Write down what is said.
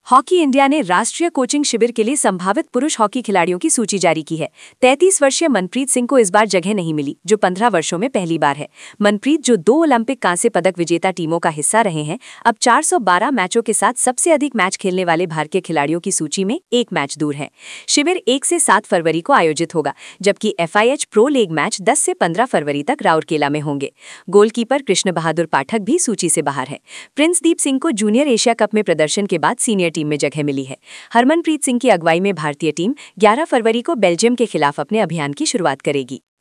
Hockey India ने राष्ट्रीय coaching शिविर के लिए संभावित पुरुष हॉकी खिलाड़ियों की सूची जारी की है। 33 वर्षीय मनप्रीत सिंह को इस बार जगह नहीं मिली, जो 15 वर्षों में पहली बार है। मनप्रीत, जो 2 ओलंपिक कांस्य पदक विजेता टीमों का हिस्सा रहे हैं, अब 412 मैचों के साथ सबसे अधिक मैच खेलने वाले भारतीय खिलाड़ियों की सूची में एक मैच दूर है। शिविर 1 से 7 फरवरी को आयोजित होगा, जबकि FIH प्रो लीग मैच 10 से 15 फरवरी तक राउरकेला में होंगे। गोलकीपर कृष्ण बहादुर पाठक भी सूची से बाहर है। प्रिंसदीप सिंह को जूनियर एशिया कप में प्रदर्शन के बाद सीनियर टीम में जगह मिली है। हरमनप्रीत सिंह की अगुवाई में भारतीय टीम 11 फरवरी को बेल्जियम के खिलाफ अपने अभियान की शुरुआत करेगी।